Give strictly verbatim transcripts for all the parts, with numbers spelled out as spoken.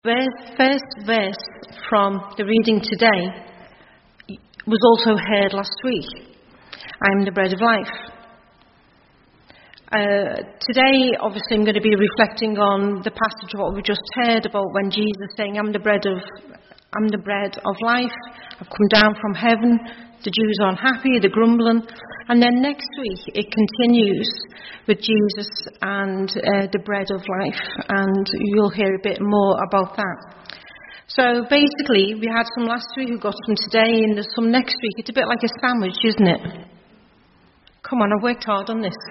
The first verse from the reading today was also heard last week. I am the bread of life. Uh, today, obviously, I'm going to be reflecting on the passage of what we just heard about when Jesus saying, "I'm the bread of, I'm the bread of life. I've come down from heaven." The Jews are unhappy, they're grumbling. And then next week it continues with Jesus and uh, the bread of life. And you'll hear a bit more about that. So basically, we had some last week, we got some today, and there's some next week. It's a bit like a sandwich, isn't it? Come on, I've worked hard on this.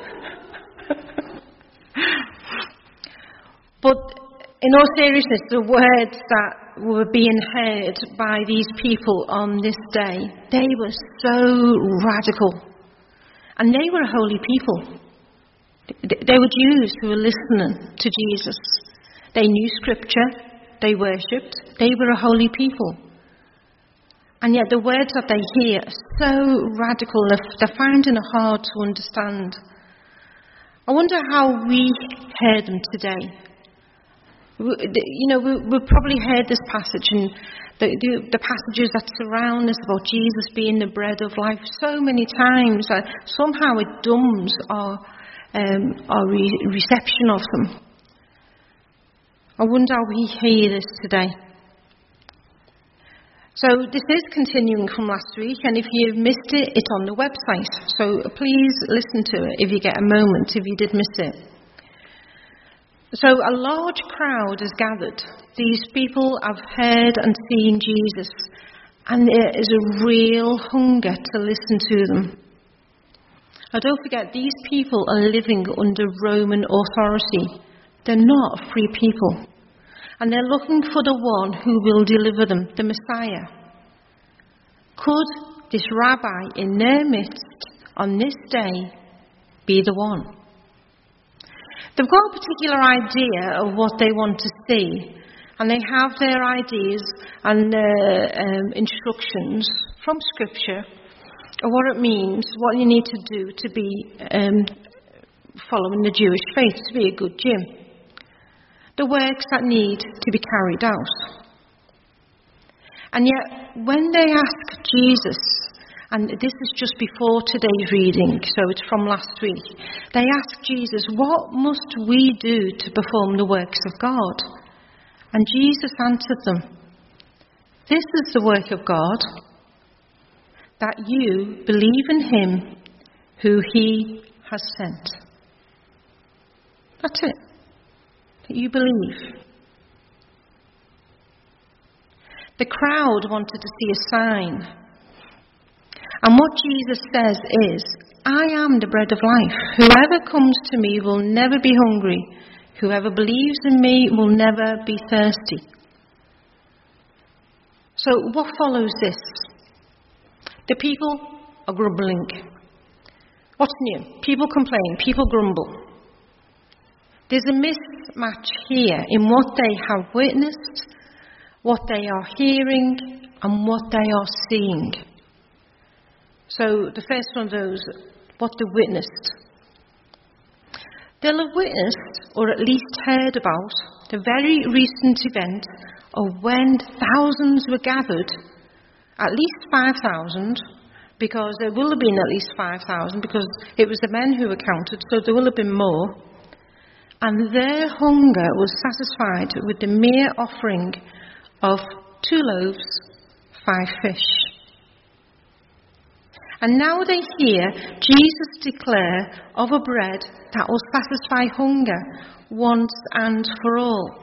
But in all seriousness, the words that were being heard by these people on this day, they were so radical. And they were a holy people. They were Jews who were listening to Jesus. They knew Scripture. They worshipped. They were a holy people. And yet the words that they hear are so radical, they're finding it hard to understand. I wonder how we heard them today. You know, we've probably heard this passage and the, the, the passages that surround us about Jesus being the bread of life so many times that somehow it dumbs our, um, our re- reception of them. I wonder how we hear this today. So this is continuing from last week, and if you've missed it, it's on the website. So please listen to it if you get a moment, if you did miss it. So a large crowd has gathered. These people have heard and seen Jesus, and there is a real hunger to listen to them. Now don't forget, these people are living under Roman authority. They're not free people. And they're looking for the one who will deliver them, the Messiah. Could this rabbi in their midst on this day be the one? They've got a particular idea of what they want to see, and they have their ideas and their um, instructions from Scripture of what it means, what you need to do to be um, following the Jewish faith, to be a good Jew. The works that need to be carried out. And yet, when they ask Jesus, and this is just before today's reading, so it's from last week, they ask Jesus, what must we do to perform the works of God? And Jesus answered them, this is the work of God, that you believe in him who he has sent. That's it. That you believe. The crowd wanted to see a sign. And what Jesus says is, I am the bread of life. Whoever comes to me will never be hungry. Whoever believes in me will never be thirsty. So what follows this? The people are grumbling. What's new? People complain. People grumble. There's a mismatch here in what they have witnessed, what they are hearing, and what they are seeing. So the first one of those, what they witnessed. They'll have witnessed, or at least heard about, the very recent event of when thousands were gathered, at least five thousand, because there will have been at least five thousand, because it was the men who were counted, so there will have been more. And their hunger was satisfied with the mere offering of two loaves, five fish. And now they hear Jesus declare of a bread that will satisfy hunger once and for all.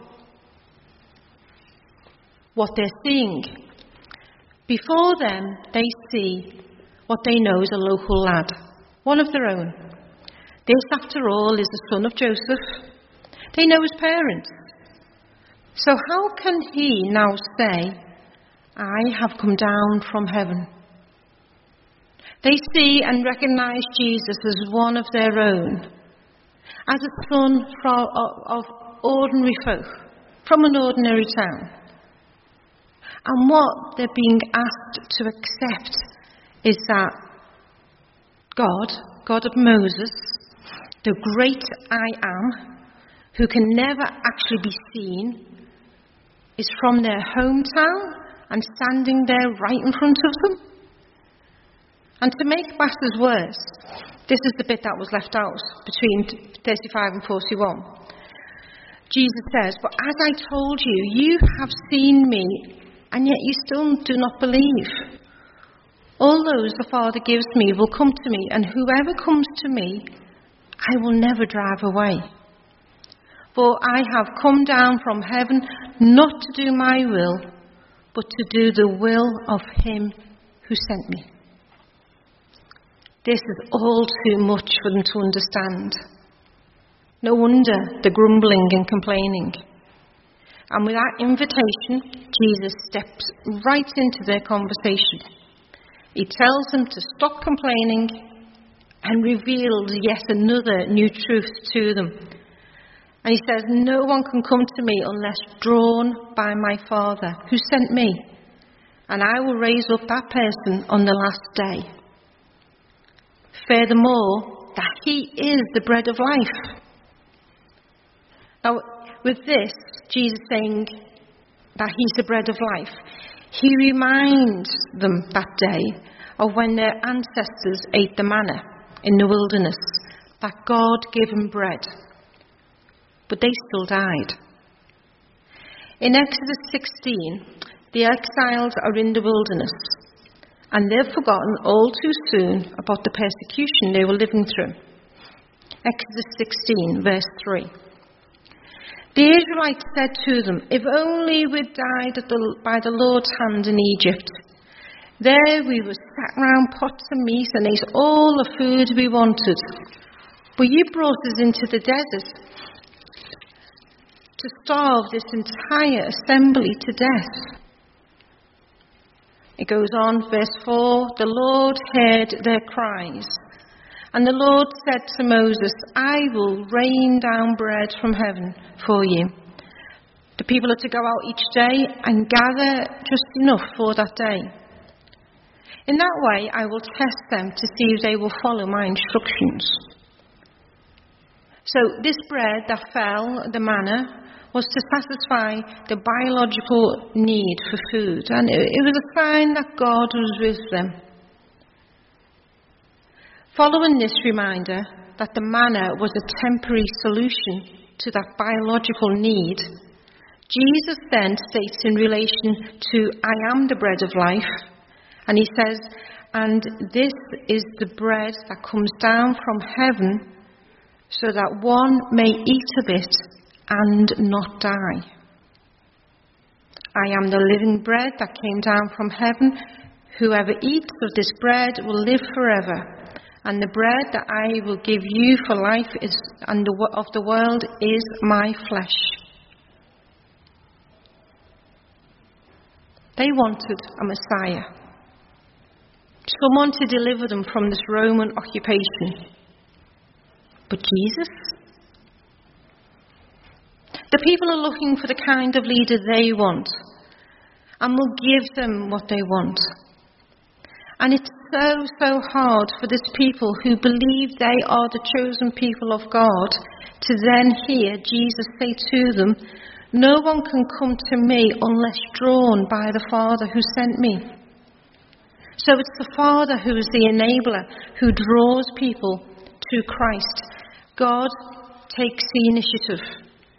What they're seeing. Before them, they see what they know is a local lad, one of their own. This, after all, is the son of Joseph. They know his parents. So how can he now say, I have come down from heaven? They see and recognize Jesus as one of their own, as a son from, of, of ordinary folk, from an ordinary town. And what they're being asked to accept is that God, God of Moses, the great I am, who can never actually be seen, is from their hometown and standing there right in front of them. And to make matters worse, this is the bit that was left out between thirty-five and forty-one. Jesus says, "But as I told you, you have seen me, and yet you still do not believe. All those the Father gives me will come to me, and whoever comes to me, I will never drive away. For I have come down from heaven not to do my will, but to do the will of him who sent me." This is all too much for them to understand. No wonder the grumbling and complaining. And with that invitation, Jesus steps right into their conversation. He tells them to stop complaining and reveals yet another new truth to them. And he says, "No one can come to me unless drawn by my Father who sent me. And I will raise up that person on the last day. Furthermore, that he is the bread of life." Now, with this, Jesus saying that he's the bread of life, he reminds them that day of when their ancestors ate the manna in the wilderness, that God-given bread. But they still died. In Exodus sixteen, the exiles are in the wilderness, and they've forgotten all too soon about the persecution they were living through. Exodus sixteen, verse three. "The Israelites said to them, 'If only we'd died at the, by the Lord's hand in Egypt. There we were sat round pots of meat and ate all the food we wanted. But you brought us into the desert to starve this entire assembly to death.'" It goes on, verse four, "The Lord heard their cries. And the Lord said to Moses, 'I will rain down bread from heaven for you.' The people are to go out each day and gather just enough for that day. In that way, I will test them to see if they will follow my instructions." So this bread that fell, the manna, was to satisfy the biological need for food. And it, it was a sign that God was with them. Following this reminder that the manna was a temporary solution to that biological need, Jesus then states in relation to "I am the bread of life," and he says, "And this is the bread that comes down from heaven, so that one may eat of it and not die. I am the living bread that came down from heaven. Whoever eats of this bread will live forever. And the bread that I will give you for life is, and the, of the world is my flesh." They wanted a Messiah, someone to deliver them from this Roman occupation. But Jesus? The people are looking for the kind of leader they want, and will give them what they want. And it's so, so hard for this people who believe they are the chosen people of God to then hear Jesus say to them, "No one can come to me unless drawn by the Father who sent me." So it's the Father who is the enabler, who draws people to Christ. God takes the initiative.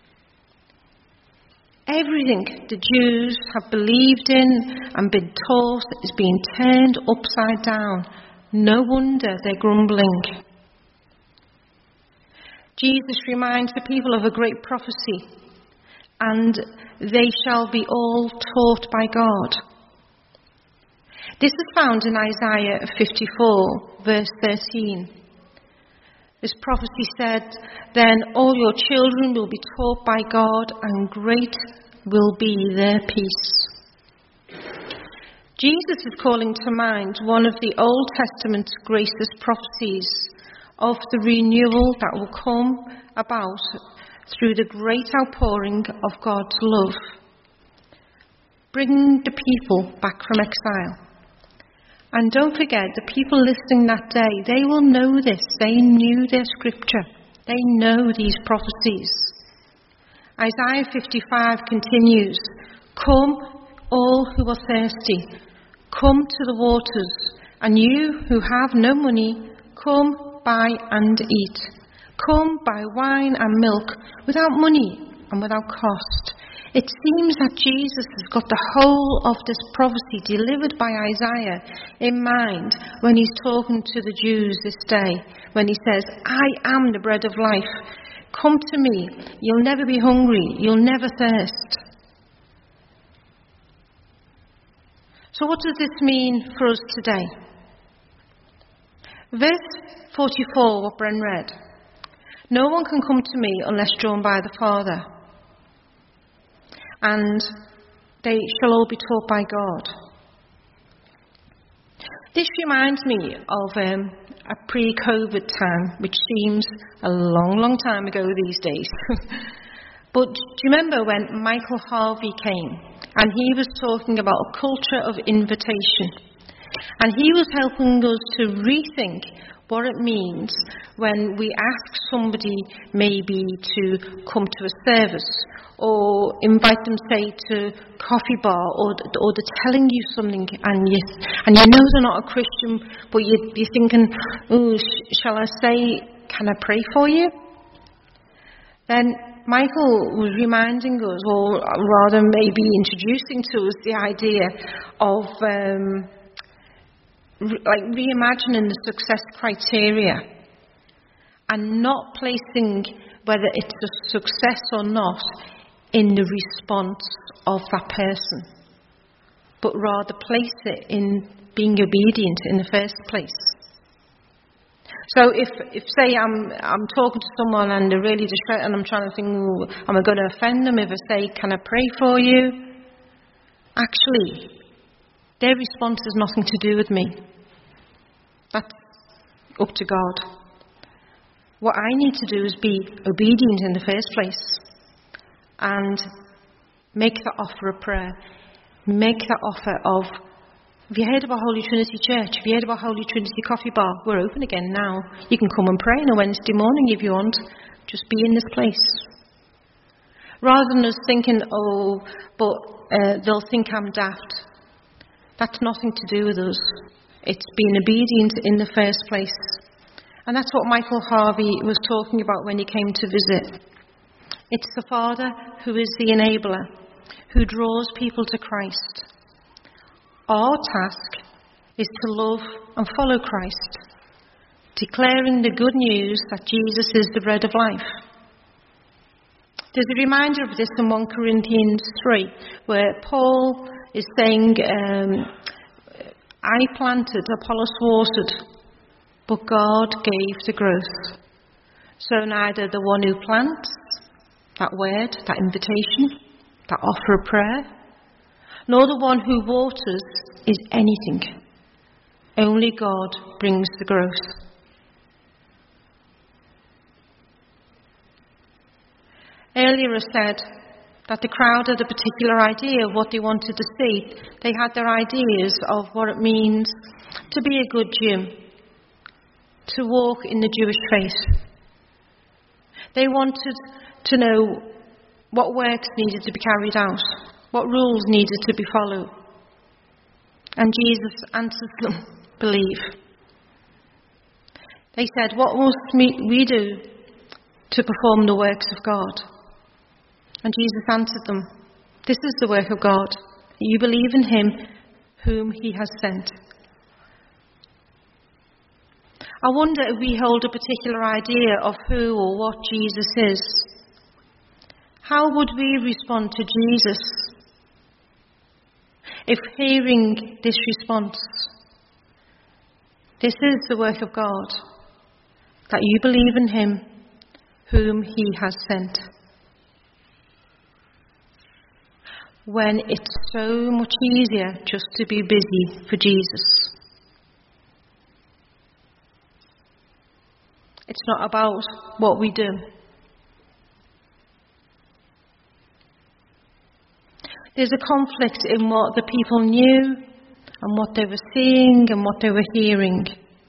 Everything the Jews have believed in and been taught is being turned upside down. No wonder they're grumbling. Jesus reminds the people of a great prophecy, "And they shall be all taught by God." This is found in Isaiah fifty-four, verse thirteen. This prophecy said, "Then all your children will be taught by God, and great will be their peace." Jesus is calling to mind one of the Old Testament gracious prophecies of the renewal that will come about through the great outpouring of God's love, bringing the people back from exile. And don't forget, the people listening that day, they will know this. They knew their scripture. They know these prophecies. Isaiah fifty-five continues, Come, all who are thirsty, come to the waters, and you who have no money, come buy and eat. Come buy wine and milk without money and without cost. It seems that Jesus has got the whole of this prophecy delivered by Isaiah in mind when he's talking to the Jews this day, when he says, I am the bread of life. Come to me. You'll never be hungry. You'll never thirst. So what does this mean for us today? Verse forty-four, what Bren read. No one can come to me unless drawn by the Father, and they shall all be taught by God. This reminds me of um, a pre-COVID time, which seems a long, long time ago these days. But do you remember when Michael Harvey came and he was talking about a culture of invitation? And he was helping us to rethink what it means when we ask somebody maybe to come to a service or invite them, say, to coffee bar, or, or they're telling you something and you, and you know they're not a Christian, but you, you're thinking, oh, sh- shall I say, can I pray for you? Then Michael was reminding us, or rather maybe introducing to us, the idea of um, re- like reimagining the success criteria and not placing whether it's a success or not in the response of that person, but rather place it in being obedient in the first place. So if, if say I'm I'm talking to someone and they're really distressed and I'm trying to think, oh, am I going to offend them if I say, can I pray for you? Actually, their response has nothing to do with me. That's up to God. What I need to do is be obedient in the first place and make that offer of prayer. Make that offer of, have you heard about Holy Trinity Church? Have you heard about Holy Trinity Coffee Bar? We're open again now. You can come and pray on a Wednesday morning if you want. Just be in this place. Rather than us thinking, oh, but uh, they'll think I'm daft. That's nothing to do with us. It's being obedient in the first place. And that's what Michael Harvey was talking about when he came to visit. It's the Father who is the enabler, who draws people to Christ. Our task is to love and follow Christ, declaring the good news that Jesus is the bread of life. There's a reminder of this in First Corinthians three, where Paul is saying, um, I planted, Apollos watered, but God gave the growth. So neither the one who plants, that word, that invitation, that offer of prayer, nor the one who waters is anything. Only God brings the growth. Earlier I said that the crowd had a particular idea of what they wanted to see. They had their ideas of what it means to be a good Jew, to walk in the Jewish faith. They wanted to know what works needed to be carried out, what rules needed to be followed. And Jesus answers them, believe. They said, what must we do to perform the works of God? And Jesus answered them, this is the work of God, that you believe in him whom he has sent. I wonder if we hold a particular idea of who or what Jesus is. How would we respond to Jesus if hearing this response, this is the work of God, that you believe in him whom he has sent? When it's so much easier just to be busy for Jesus. It's not about what we do. There's a conflict in what the people knew and what they were seeing and what they were hearing.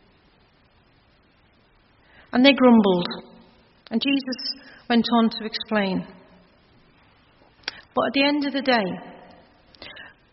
And they grumbled. And Jesus went on to explain. But at the end of the day,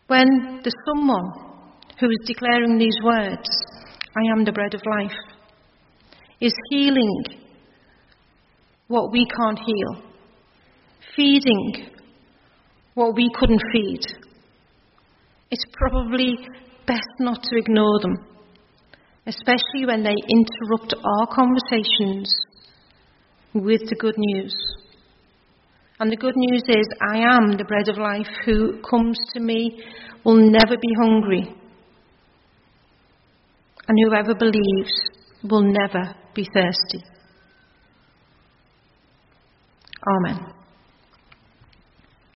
when there's someone who is declaring these words, I am the bread of life, is healing what we can't heal, feeding what we couldn't feed, it's probably best not to ignore them, especially when they interrupt our conversations with the good news. And the good news is, I am the bread of life. Who comes to me will never be hungry, and whoever believes will never be thirsty. Amen.